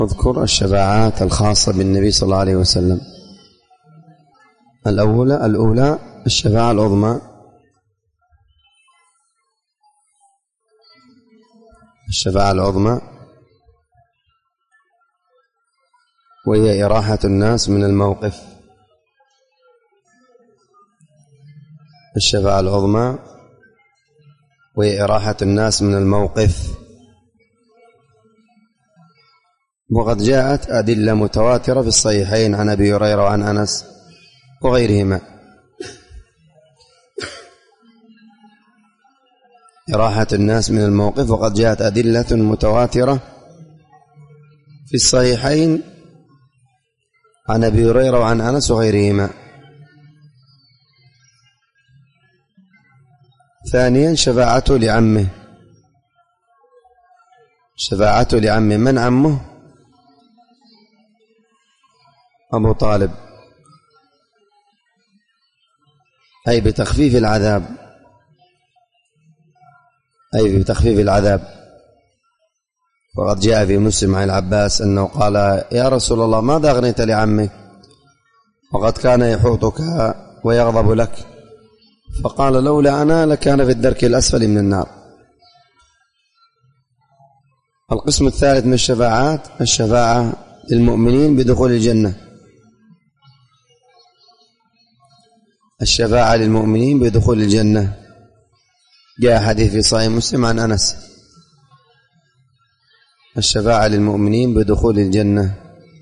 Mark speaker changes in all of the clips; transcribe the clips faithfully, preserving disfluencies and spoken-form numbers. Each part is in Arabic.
Speaker 1: اذكر الشفاعات الخاصة بالنبي صلى الله عليه وسلم. الأولى الأولى الشفاعة العظمى، الشفاعة العظمى وهي إراحة الناس من الموقف. الشفاعة العظمى وهي إراحة الناس من الموقف. وقد جاءت أدلة متواترة في الصحيحين عن أبي هريرة وعن أنس وغيرهما. إراحة الناس من الموقف، وقد جاءت أدلة متواترة في الصحيحين عن أبي هريرة وعن أنس وغيرهما. ثانيا شفاعته لعمه، شفاعته لعمه. من عمه؟ أبو طالب، أي بتخفيف العذاب، أي بتخفيف العذاب. وقد جاء في مسلم عن العباس أنه قال: يا رسول الله ماذا أغنيت لعمه وقد كان يحوطك ويغضب لك؟ فقال: لولا أنا لكان في الدرك الأسفل من النار. القسم الثالث من الشفاعات الشفاعة للمؤمنين بدخول الجنة، الشفاعة للمؤمنين بدخول الجنة. جاء حديث في صحيح مسلم عن أنس: الشفاعة للمؤمنين بدخول الجنة.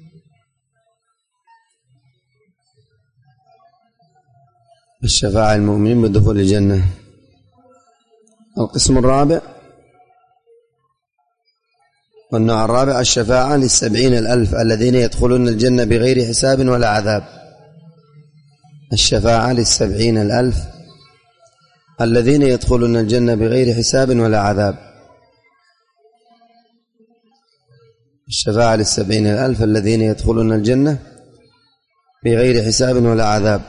Speaker 1: الشفاعة للمؤمنين بدخول الجنة. القسم الرابع والنوع الرابع الشفاعة للسبعين الألف الذين يدخلون الجنة بغير حساب ولا عذاب. الشفاعة للسبعين الألف الذين يدخلون الجنة بغير حساب ولا عذاب. الشفاعة للسبعين الألف الذين يدخلون الجنة بغير حساب ولا عذاب.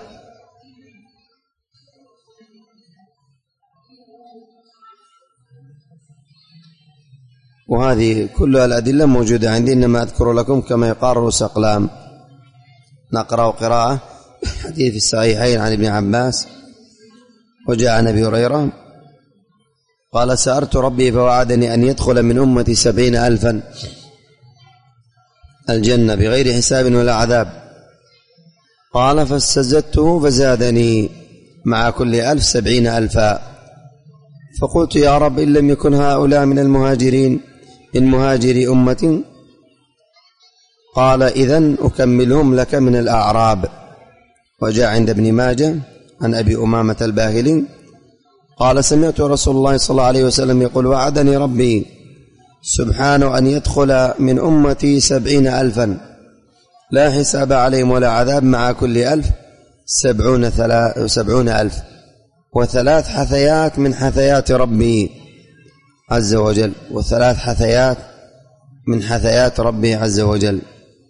Speaker 1: وهذه كلها الأدلة موجودة عندي، إنما أذكر لكم كما يقال رؤوس أقلام. نقرأ قراءة حديث الصحيحين عن ابن عباس. وجاء عن أبي هريرة قال: سألت ربي فوعدني أن يدخل من أمتي سبعين ألفا الجنة بغير حساب ولا عذاب. قال: فاستزدته فزادني مع كل ألف سبعين ألفا. فقلت: يا رب إن لم يكن هؤلاء من المهاجرين من مهاجري أمة؟ قال: إذن أكملهم لك من الأعراب. وجاء عند ابن ماجه عن أبي أمامة الباهلي قال: سمعت رسول الله صلى الله عليه وسلم يقول: وعدني ربي سبحانه أن يدخل من أمتي سبعين ألفا لا حساب عليهم ولا عذاب، مع كل ألف سبعون, ثلا... سبعون ألف، وثلاث حثيات من حثيات ربي عز وجل، وثلاث حثيات من حثيات ربي عز وجل.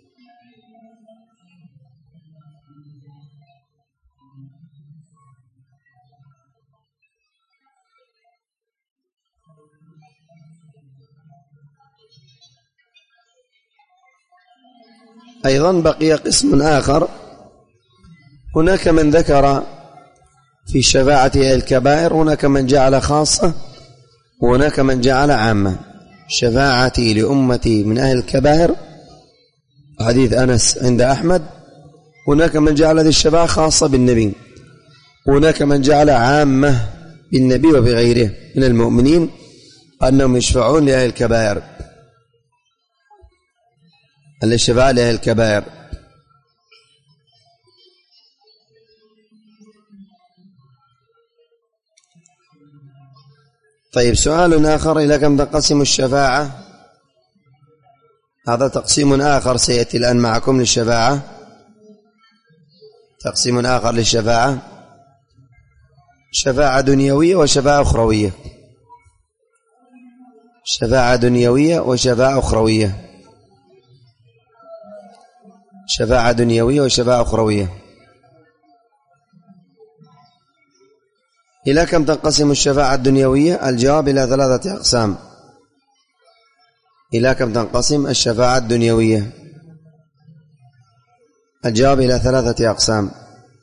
Speaker 1: أيضا بقي قسم آخر. هناك من ذكر في شفاعة الكبائر، هناك من جعل خاصة وهناك من جعل عامة. شفاعتي لأمتي من أهل الكبائر حديث أنس عند أحمد. هناك من جعل هذه الشفاعة خاصة بالنبي، هناك من جعل عامة بالنبي وبغيره من المؤمنين أنهم يشفعون لأهل الكبائر، الشفاعة لأهل الكبائر. طيب، سؤال آخر: إلى كم تنقسم الشفاعة؟ هذا تقسيم آخر سيأتي الآن معكم للشفاعة، تقسيم آخر للشفاعة: شفاعة دنيوية وشفاعة أخروية. شفاعة دنيوية وشفاعة أخروية. شفاعة دنيوية وشفاعة أخروية. إلى كم تنقسم الشفاعة الدنيوية؟ الجواب إلى ثلاثة أقسام. إلى كم تنقسم الشفاعة الدنيوية؟ الجواب إلى ثلاثة أقسام.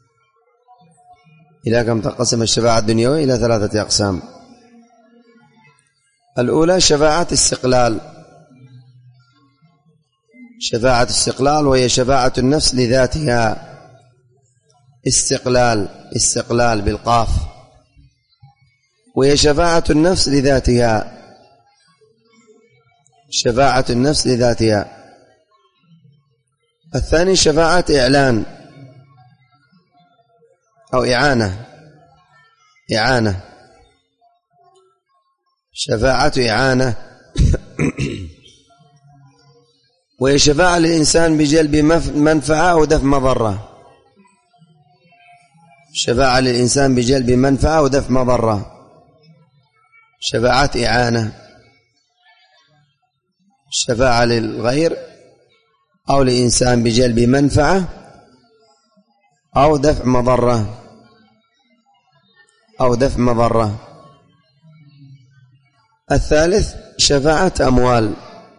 Speaker 1: إلى كم تنقسم الشفاعة الدنيوية؟ إلى ثلاثة أقسام. الأولى شفاعة استقلال، شفاعة استقلال وهي شفاعة النفس لذاتها. استقلال استقلال بالقاف، وهي شفاعة النفس لذاتها، شفاعة النفس لذاتها. الثاني شفاعة إعلان أو إعانة، إعانة شفاعة إعانة وهي شفاعة للإنسان بجلب منفعة أو دفع مضرة، شفاعة للإنسان بجلب منفعة أو دفع مضرة، شفاعة إعانة. شفاعة للغير أو لإنسان بجلب منفعة أو دفع مضرة أو دفع مضرة. الثالث شفاعة أموال،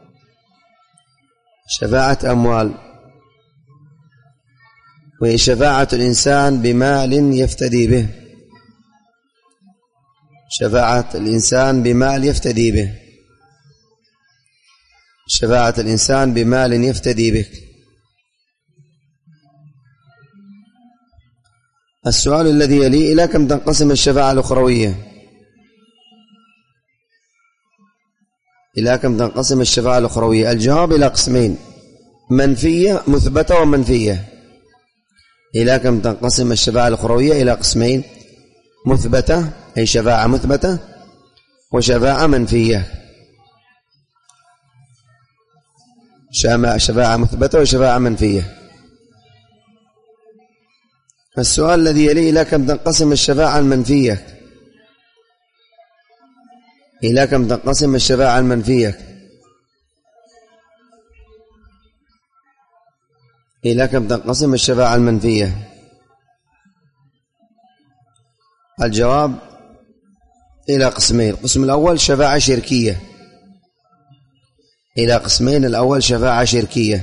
Speaker 1: شفاعة أموال وهي شفاعة الإنسان بمال يفتدي به، شفاعة الإنسان بمال يفتدي به، شفاعة الإنسان بمال يفتدي به. السؤال الذي يلي: إلى كم تنقسم الشفاعة الأخروية؟ إلى كم تنقسم الشفاعة الأخروية؟ الجواب إلى قسمين: منفية مثبتة ومنفية. إلى كم تنقسم الشفاعة الأخروية؟ إلى قسمين: مثبتة أي شفاعة مثبتة، وشفاعة منفية، شفاعة مثبتة وشفاعة منفية. السؤال الذي يلي: إلى كم تنقسم الشفاعة المنفية؟ إلى كم تنقسم الشفاعة المنفية؟ إلى كم تنقسم الشفاعة المنفية؟ الجواب إلى قسمين: القسم الأول شفاعة شركية، إلى قسمين: الأول شفاعة شركية،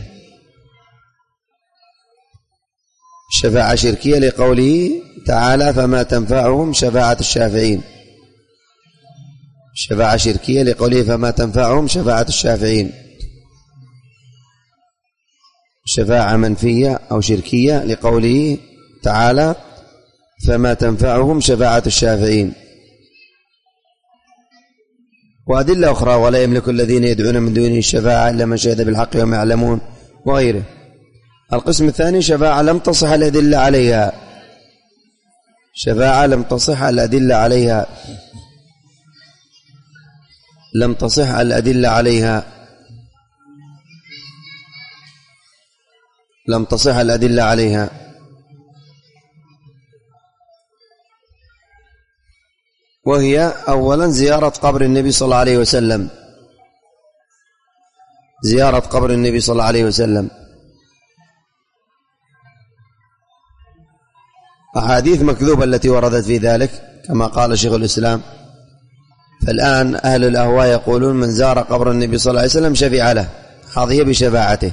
Speaker 1: شفاعة شركية لقوله تعالى: فما تنفعهم شفاعة الشافعين، شفاعة شركية لقوله: فما تنفعهم شفاعة الشافعين. شفاعة منفية أو شركية لقوله تعالى: فما تنفعهم شفاعة الشافعين. وأدلة أخرى: ولا يملك الذين يدعون من دونه الشفاعة إلا من شهد بالحق وهم يعلمون، وغيره. القسم الثاني شفاعة لم تصح الأدلة عليها، شفاعة لم تصح الأدلة عليها، لم تصح الأدلة عليها، لم تصح الأدلة عليها. وهي أولا زيارة قبر النبي صلى الله عليه وسلم، زيارة قبر النبي صلى الله عليه وسلم. أحاديث مكذوبة التي وردت في ذلك كما قال شيخ الإسلام. فالآن أهل الأهواء يقولون: من زار قبر النبي صلى الله عليه وسلم شفع له، حظي بشفاعته،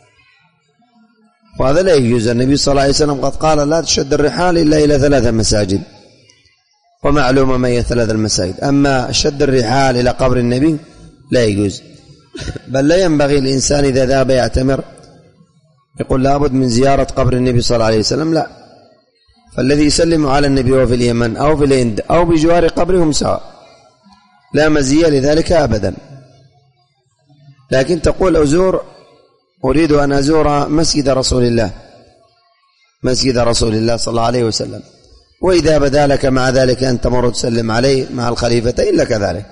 Speaker 1: وهذا لا يجوز. النبي صلى الله عليه وسلم قد قال: لا تشد الرحال إلا إلى ثلاثة مساجد، ومعلومة ما هي ثلاث المساجد. أما شد الرحال إلى قبر النبي لا يجوز، بل لا ينبغي الإنسان إذا ذهب يعتمر يقول لابد من زيارة قبر النبي صلى الله عليه وسلم، لا. فالذي يسلم على النبي وهو في اليمن أو في الهند أو بجوار قبرهم سواء، لا مزية لذلك أبدا. لكن تقول: أزور أريد أن أزور مسجد رسول الله، مسجد رسول الله صلى الله عليه وسلم، وإذا بدا لك مع ذلك أن تمر تسلم عليه مع الخليفتين إلا كذلك.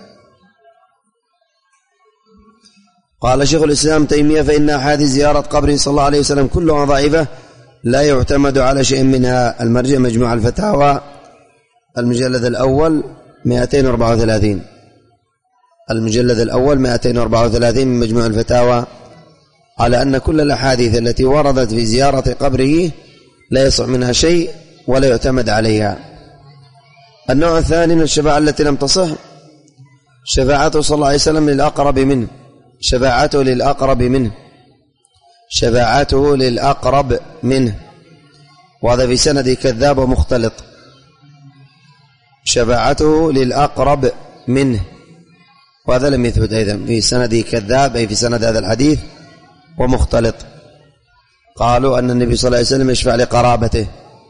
Speaker 1: قال شيخ الإسلام تيمية: فإن أحاديث زيارة قبره صلى الله عليه وسلم كلها ضعيفة لا يعتمد على شيء منها. المرجع مجموع الفتاوى المجلد الأول مئتين وأربعة وثلاثين، المجلد الأول مئتين وأربعة وثلاثين من مجموع الفتاوى، على أن كل الأحاديث التي وردت في زيارة قبره لا يصح منها شيء ولا يعتمد عليها. النوع الثاني من الشفاعة التي لم تصح شفاعته صلى الله عليه وسلم للأقرب منه، شفاعته للأقرب منه شفاعته للأقرب منه وهذا في سند كذاب ومختلط. شفاعته للأقرب منه وهذا لم يثبت أيضا في سند كذاب، أي في سند هذا الحديث، ومختلط. قالوا أن النبي صلى الله عليه وسلم يشفع لقرابته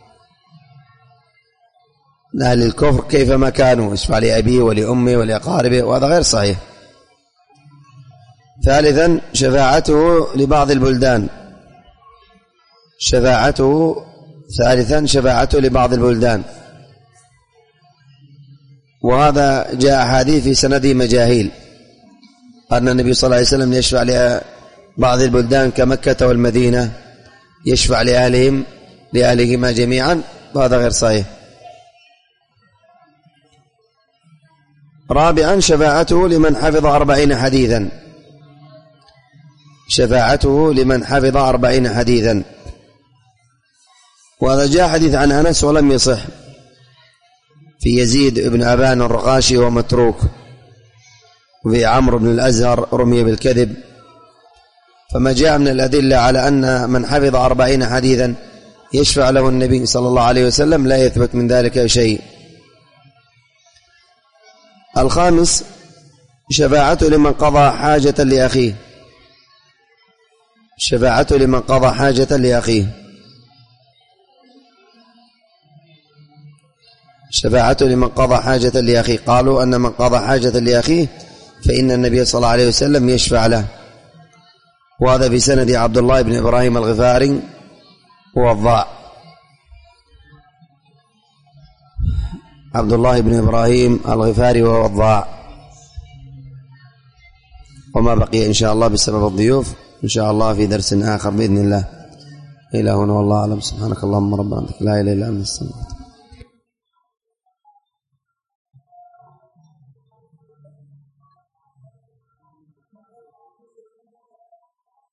Speaker 1: أهل الكفر كيفما كانوا، يشفع لأبيه ولأمه ولأقاربه، وهذا غير صحيح. ثالثا شفاعته لبعض البلدان شفاعته ثالثا شفاعته لبعض البلدان وهذا جاء حديث في سنده مجاهيل أن النبي صلى الله عليه وسلم يشفع لبعض البلدان كمكة والمدينة، يشفع لأهلهم لأهلهما جميعا، وهذا غير صحيح. رابعا شفاعته لمن حفظ أربعين حديثا شفاعته لمن حفظ أربعين حديثا وهذا جاء حديث عن أنس ولم يصح في يزيد بن أبان الرقاشي ومتروك، وفي عمرو بن الأزهر رمي بالكذب. فما جاء من الأدلة على أن من حفظ أربعين حديثا يشفع له النبي صلى الله عليه وسلم لا يثبت من ذلك شيء. الخامس شفاعته لمن قضى حاجة لأخيه شفاعته لمن قضى حاجة لأخيه شفاعته لمن قضى حاجة لأخيه قالوا أن من قضى حاجة لأخيه فإن النبي صلى الله عليه وسلم يشفع له، وهذا في سند عبد الله بن إبراهيم الغفاري ووضاع عبد الله بن إبراهيم الغفاري ووضاع. وما بقي إن شاء الله بسبب الضيوف إن شاء الله في درس آخر بإذن الله. إلى هنا والله أعلم. سبحانك اللهم ربنا لا إله إلا أنت.